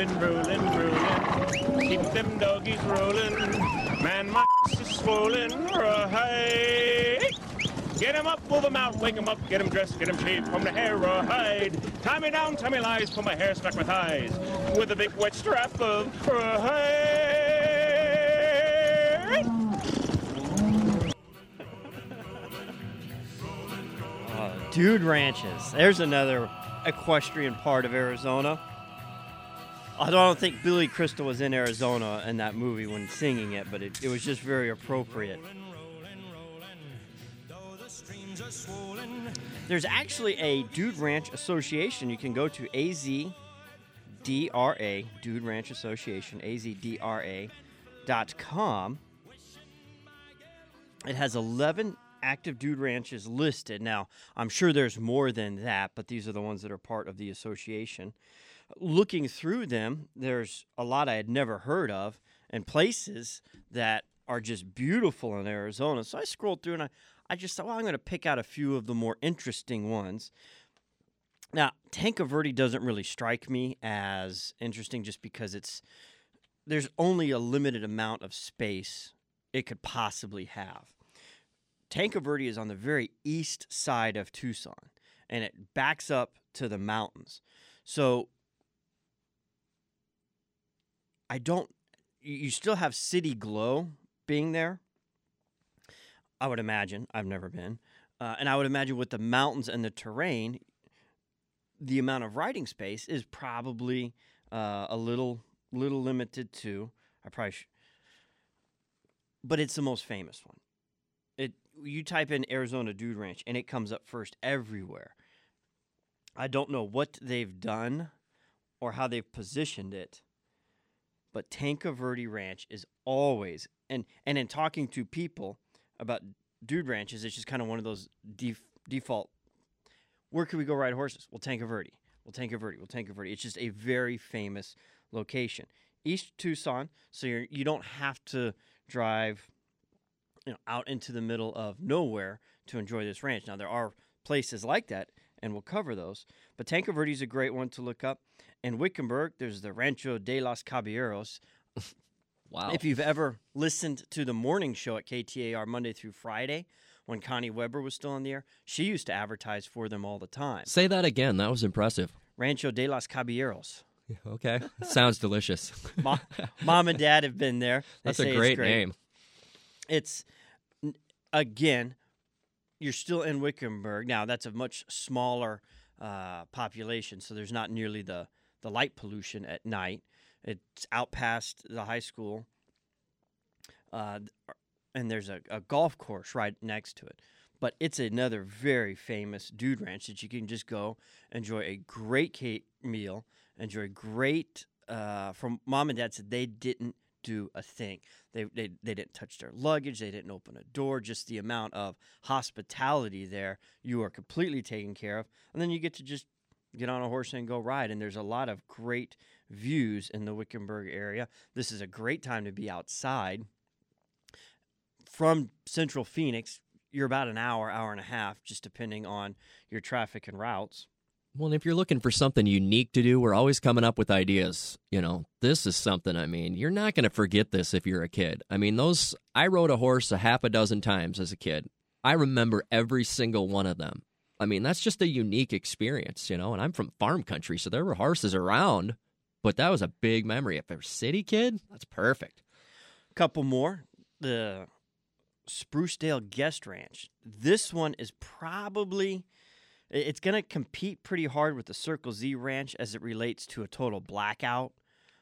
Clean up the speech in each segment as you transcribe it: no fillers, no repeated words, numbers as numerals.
rolling, rolling, rolling. Keep them doggies rolling. Man, my is swollen. Right. Get him up, move him out, wake him up, get him dressed, get him shaved from the hair or hide. Tie me down, tie me lies, put my hair stuck my thighs with a big wet strap of pride. Dude ranches. There's another equestrian part of Arizona. I don't think Billy Crystal was in Arizona in that movie when singing it, but it was just very appropriate. There's actually a Dude Ranch Association. You can go to AZDRA, Dude Ranch Association, AZDRA.com. It has 11 active dude ranches listed. Now, I'm sure there's more than that, but these are the ones that are part of the association. Looking through them, there's a lot I had never heard of and places that are just beautiful in Arizona. So I scrolled through and I just thought, well, I'm going to pick out a few of the more interesting ones. Now, Tanque Verde doesn't really strike me as interesting just because there's only a limited amount of space it could possibly have. Tanque Verde is on the very east side of Tucson, and it backs up to the mountains. So you still have city glow being there, I would imagine. I've never been. And I would imagine with the mountains and the terrain, the amount of riding space is probably a little limited too. But it's the most famous one. You type in Arizona Dude Ranch, and it comes up first everywhere. I don't know what they've done or how they've positioned it, but Tanque Verde Ranch is always, and in talking to people about dude ranches, it's just kind of one of those default, where can we go ride horses? Well, Tanque Verde. Well, Tanque Verde. Well, Tanque Verde. It's just a very famous location. East Tucson, so you don't have to drive out into the middle of nowhere to enjoy this ranch. Now, there are places like that, and we'll cover those. But Tanque Verde is a great one to look up. In Wickenburg, there's the Rancho de los Caballeros. Wow. If you've ever listened to the morning show at KTAR Monday through Friday, when Connie Weber was still on the air, she used to advertise for them all the time. Say that again. That was impressive. Rancho de los Caballeros. Okay. Sounds delicious. Mom and Dad have been there. That's a great name. It's, again, you're still in Wickenburg. Now, that's a much smaller population, so there's not nearly the light pollution at night. It's out past the high school, and there's a golf course right next to it. But it's another very famous dude ranch that you can just go, enjoy a great meal, enjoy great, from Mom and Dad said they didn't do a thing. They didn't touch their luggage. They didn't open a door. Just the amount of hospitality there, you are completely taken care of. And then you get to just get on a horse and go ride. And there's a lot of great views in the Wickenburg area. This is a great time to be outside. From Central Phoenix, you're about an hour and a half, just depending on your traffic and routes. Well, and if you're looking for something unique to do, we're always coming up with ideas. This is something, you're not going to forget this if you're a kid. I rode a horse a half a dozen times as a kid. I remember every single one of them. That's just a unique experience, and I'm from farm country, so there were horses around, but that was a big memory. If you're a city kid, that's perfect. A couple more. The Sprucedale Guest Ranch. This one is probably... It's going to compete pretty hard with the Circle Z Ranch as it relates to a total blackout.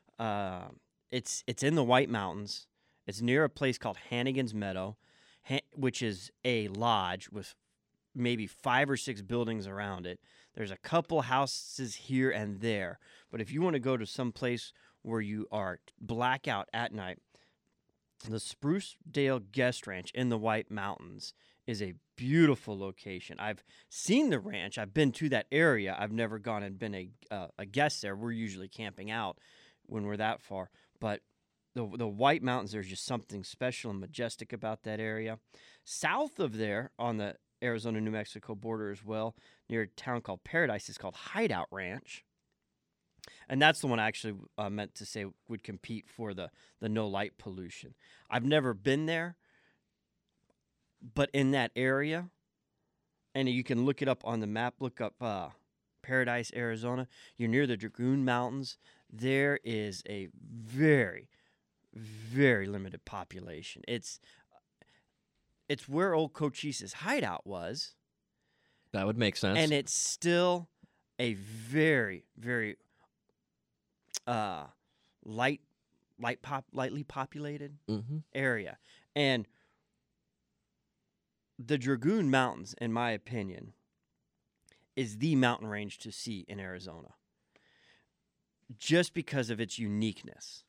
It's in the White Mountains. It's near a place called Hannigan's Meadow, which is a lodge with maybe 5 or 6 buildings around it. There's a couple houses here and there. But if you want to go to some place where you are blackout at night, the Sprucedale Guest Ranch in the White Mountains is a beautiful location. I've seen the ranch. I've been to that area. I've never gone and been a guest there. We're usually camping out when we're that far. But the White Mountains, there's just something special and majestic about that area. South of there, on the Arizona-New Mexico border as well, near a town called Paradise, is called Hideout Ranch. And that's the one I actually meant to say would compete for the no light pollution. I've never been there, but in that area, and you can look it up on the map, look up Paradise, Arizona. You're near the Dragoon Mountains. There is a very, very limited population. It's where old Cochise's hideout was. That would make sense. And it's still a very, very lightly populated area. And the Dragoon Mountains, in my opinion, is the mountain range to see in Arizona, just because of its uniqueness.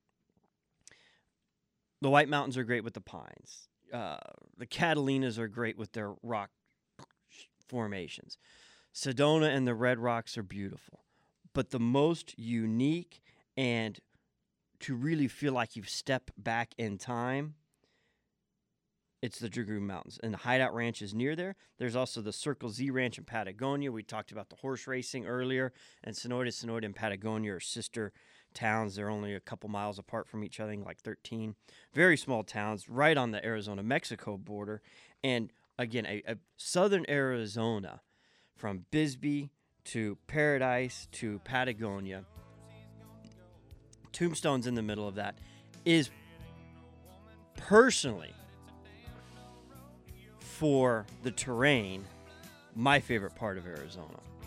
The White Mountains are great with the pines. The Catalinas are great with their rock formations. Sedona and the Red Rocks are beautiful. But the most unique and to really feel like you've stepped back in time, it's the Dragoon Mountains. And the Hideout Ranch is near there. There's also the Circle Z Ranch in Patagonia. We talked about the horse racing earlier. And Sonoyta and Patagonia are sister towns. They're only a couple miles apart from each other, like 13. Very small towns right on the Arizona-Mexico border. And again, a southern Arizona from Bisbee to Paradise to Patagonia, Tombstone's in the middle of that, is personally, for the terrain, my favorite part of Arizona.